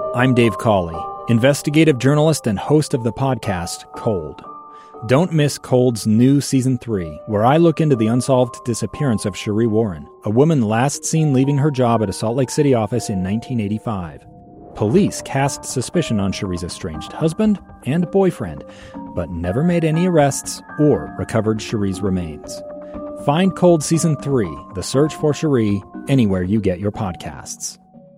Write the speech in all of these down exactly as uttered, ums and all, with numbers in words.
I'm Dave Cawley, investigative journalist and host of the podcast Cold. Don't miss Cold's new Season three, where I look into the unsolved disappearance of Sheree Warren, a woman last seen leaving her job at a Salt Lake City office in nineteen eighty-five. Police cast suspicion on Sheree's estranged husband and boyfriend, but never made any arrests or recovered Sheree's remains. Find Cold Season three, The Search for Sheree, anywhere you get your podcasts.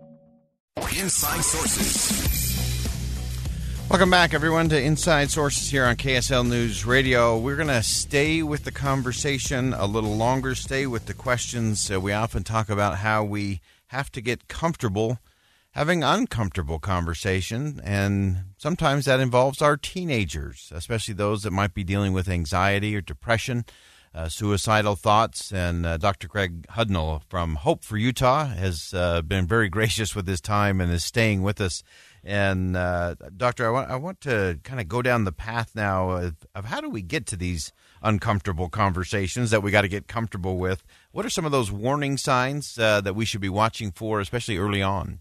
Inside Sources. Welcome back, everyone, to Inside Sources here on K S L News Radio. We're going to stay with the conversation a little longer, stay with the questions. Uh, we often talk about how we have to get comfortable having uncomfortable conversation, and sometimes that involves our teenagers, especially those that might be dealing with anxiety or depression, uh, suicidal thoughts. And uh, Doctor Craig Hudnall from Hope for Utah has uh, been very gracious with his time and is staying with us. And uh, Doctor, I want I want to kind of go down the path now of, of how do we get to these uncomfortable conversations that we got to get comfortable with. What are some of those warning signs uh, that we should be watching for, especially early on?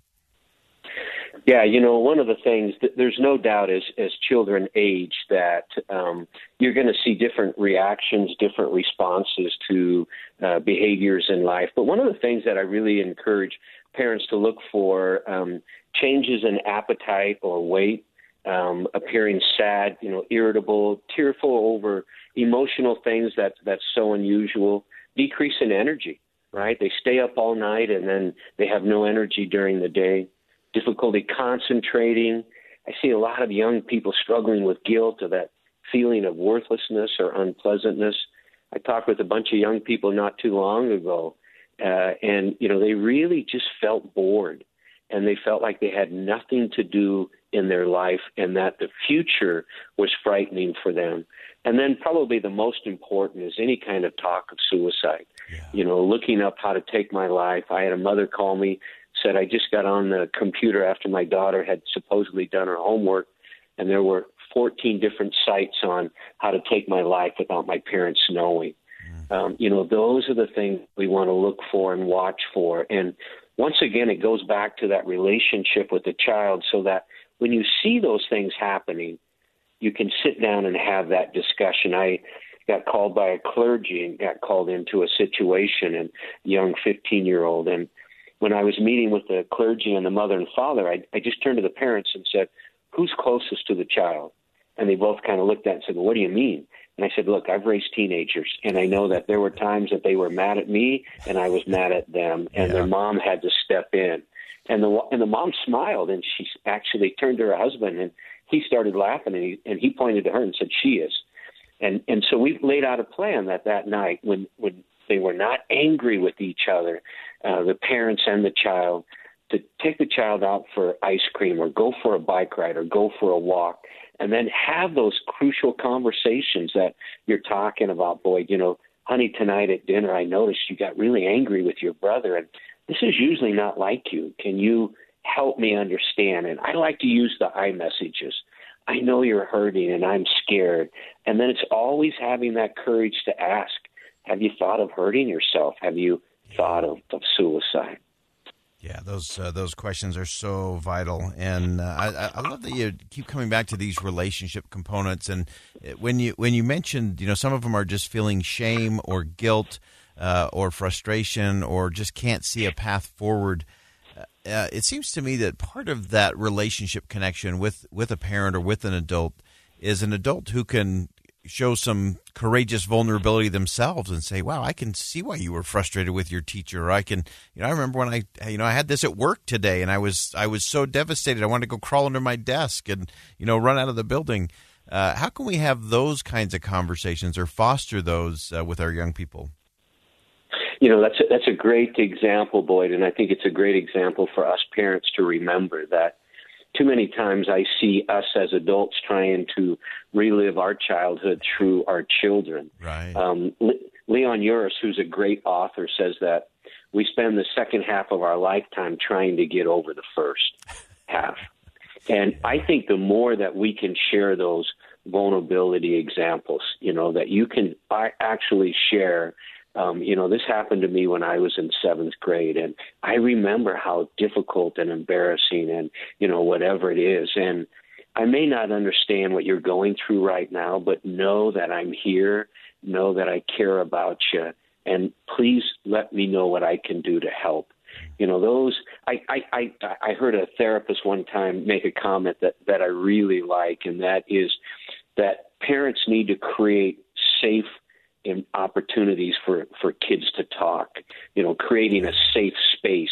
Yeah, you know, one of the things, that there's no doubt as, as children age that um, you're going to see different reactions, different responses to uh, behaviors in life. But one of the things that I really encourage parents to look for, um, changes in appetite or weight, um, appearing sad, you know, irritable, tearful over emotional things that that's so unusual, decrease in energy, right? They stay up all night and then they have no energy during the day. Difficulty concentrating. I see a lot of young people struggling with guilt or that feeling of worthlessness or unpleasantness. I talked with a bunch of young people not too long ago, uh, and, you know, they really just felt bored, and they felt like they had nothing to do in their life and that the future was frightening for them. And then probably the most important is any kind of talk of suicide. Yeah. You know, looking up how to take my life. I had a mother call me, said, I just got on the computer after my daughter had supposedly done her homework, and there were fourteen different sites on how to take my life without my parents knowing. Mm. Um, you know, those are the things we want to look for and watch for. And once again, it goes back to that relationship with the child so that when you see those things happening, you can sit down and have that discussion. I got called by a clergy and got called into a situation, and a young fifteen-year-old, and when I was meeting with the clergy and the mother and father, I, I just turned to the parents and said, who's closest to the child? And they both kind of looked at it and said, well, what do you mean? And I said, look, I've raised teenagers, and I know that there were times that they were mad at me and I was mad at them, and yeah. their mom had to step in. And the and the mom smiled, and she actually turned to her husband, and he started laughing, and he, and he pointed to her and said, she is. And and so we laid out a plan that that night when, when they were not angry with each other, uh, the parents and the child, to take the child out for ice cream or go for a bike ride or go for a walk, and then have those crucial conversations that you're talking about. Boy, you know, honey, tonight at dinner, I noticed you got really angry with your brother, and this is usually not like you. Can you help me understand? And I like to use the I messages. I know you're hurting and I'm scared. And then it's always having that courage to ask, have you thought of hurting yourself? Have you thought of, of suicide? Yeah, those uh, those questions are so vital, and uh, I, I love that you keep coming back to these relationship components. And when you when you mentioned, you know, some of them are just feeling shame or guilt uh, or frustration or just can't see a path forward. Uh, it seems to me that part of that relationship connection with, with a parent or with an adult is an adult who can show some courageous vulnerability themselves and say, wow, I can see why you were frustrated with your teacher. Or I can, you know, I remember when I, you know, I had this at work today and I was, I was so devastated. I wanted to go crawl under my desk and, you know, run out of the building. Uh, how can we have those kinds of conversations or foster those uh, with our young people? You know, that's a, that's a great example, Boyd, and I think it's a great example for us parents to remember that too many times I see us as adults trying to relive our childhood through our children. Right. Um, Le- Leon Uris, who's a great author, says that we spend the second half of our lifetime trying to get over the first half. And I think the more that we can share those vulnerability examples, you know, that you can actually share Um, you know, this happened to me when I was in seventh grade, and I remember how difficult and embarrassing and, you know, whatever it is. And I may not understand what you're going through right now, but know that I'm here, know that I care about you, and please let me know what I can do to help. You know, those, I, I, I, I heard a therapist one time make a comment that, that I really like, and that is that parents need to create safe in opportunities for, for kids to talk, you know, creating a safe space.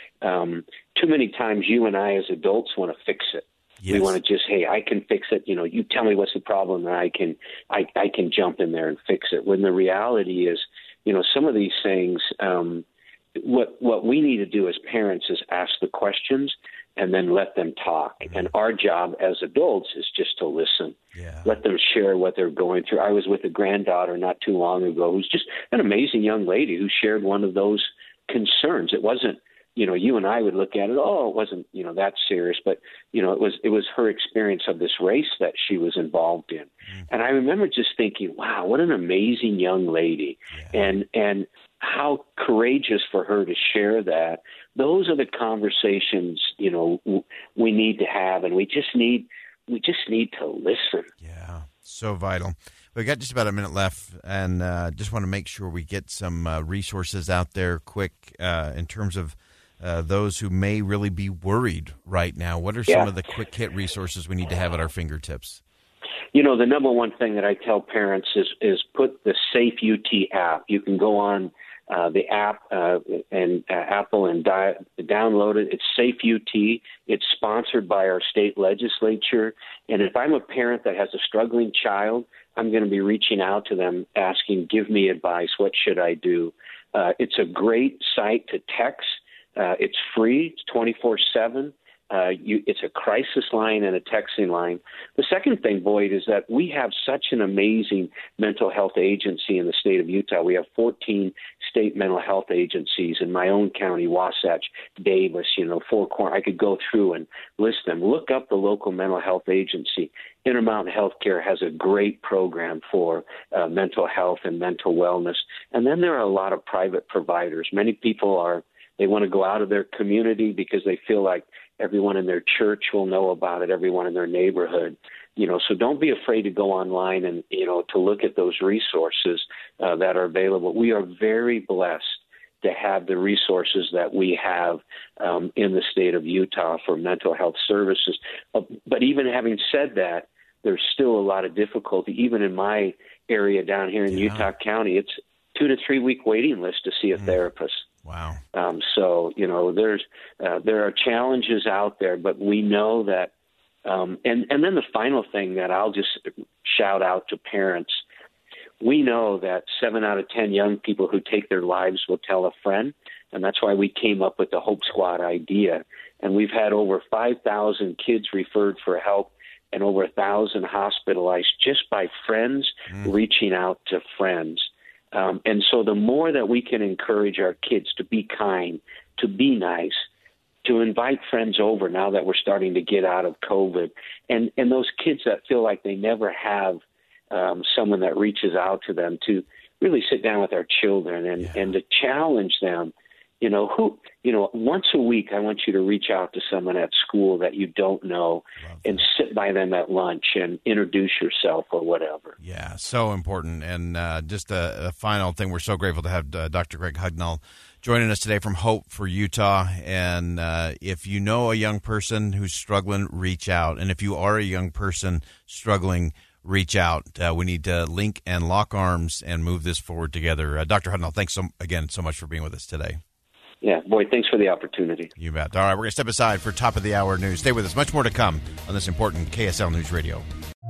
Um, too many times you and I as adults want to fix it. Yes. We want to just, hey, I can fix it. You know, you tell me what's the problem and I can, I, I can jump in there and fix it. When the reality is, you know, some of these things, um, what, what we need to do as parents is ask the questions and then let them talk. Mm-hmm. And our job as adults is just to listen. Yeah. Let them share what they're going through. I was with a granddaughter not too long ago who's just an amazing young lady who shared one of those concerns. It wasn't, you know, you and I would look at it, oh, it wasn't, you know, that serious. But, you know, it was it was her experience of this race that she was involved in. Mm-hmm. And I remember just thinking, wow, what an amazing young lady. Yeah. And and how courageous for her to share that. Those are the conversations, you know, w- we need to have, and we just need we just need to listen. Yeah, so vital. We've got just about a minute left, and uh, just want to make sure we get some uh, resources out there quick uh, in terms of uh, those who may really be worried right now. What are some yeah. of the quick hit resources we need to have at our fingertips? You know, the number one thing that I tell parents is is put the Safe U T app. You can go on Uh, the app uh, and uh, Apple and di- download it. It's Safe U T. It's sponsored by our state legislature. And if I'm a parent that has a struggling child, I'm going to be reaching out to them asking, give me advice. What should I do? Uh, it's a great site to text. Uh, it's free. It's twenty-four seven. Uh, you, it's a crisis line and a texting line. The second thing, Boyd, is that we have such an amazing mental health agency in the state of Utah. We have fourteen state mental health agencies in my own county, Wasatch, Davis, you know, Four Corners. I could go through and list them. Look up the local mental health agency. Intermountain Healthcare has a great program for uh, mental health and mental wellness. And then there are a lot of private providers. Many people are, they want to go out of their community because they feel like everyone in their church will know about it, everyone in their neighborhood. You know, so don't be afraid to go online and, you know, to look at those resources uh, that are available. We are very blessed to have the resources that we have um, in the state of Utah for mental health services. Uh, but even having said that, there's still a lot of difficulty. Even in my area down here in yeah. Utah County, it's two to three week waiting list to see a mm. therapist. Wow. Um, so, you know, there's uh, there are challenges out there, but we know that. Um, and, and then the final thing that I'll just shout out to parents, we know that seven out of ten young people who take their lives will tell a friend, and that's why we came up with the Hope Squad idea. And we've had over five thousand kids referred for help and over one thousand hospitalized just by friends mm. reaching out to friends. Um, and so the more that we can encourage our kids to be kind, to be nice, to invite friends over now that we're starting to get out of COVID, and, and those kids that feel like they never have um, someone that reaches out to them, to really sit down with our children and, yeah. and to challenge them. You know, who, you know, once a week, I want you to reach out to someone at school that you don't know and sit by them at lunch and introduce yourself or whatever. Yeah, so important. And uh, just a, a final thing, we're so grateful to have uh, Doctor Greg Hugnall joining us today from Hope for Utah. And uh, if you know a young person who's struggling, reach out. And if you are a young person struggling, reach out. Uh, we need to link and lock arms and move this forward together. Uh, Doctor Hugnall, thanks so, again so much for being with us today. Yeah, boy, thanks for the opportunity. You bet. All right, we're going to step aside for top of the hour news. Stay with us. Much more to come on this important K S L News Radio.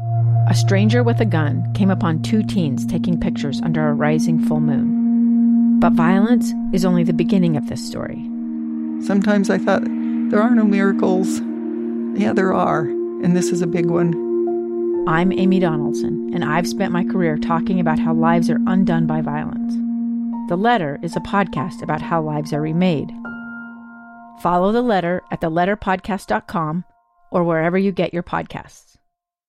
A stranger with a gun came upon two teens taking pictures under a rising full moon. But violence is only the beginning of this story. Sometimes I thought, there are no miracles. Yeah, there are, and this is a big one. I'm Amy Donaldson, and I've spent my career talking about how lives are undone by violence. The Letter is a podcast about how lives are remade. Follow The Letter at the letter podcast dot com or wherever you get your podcasts.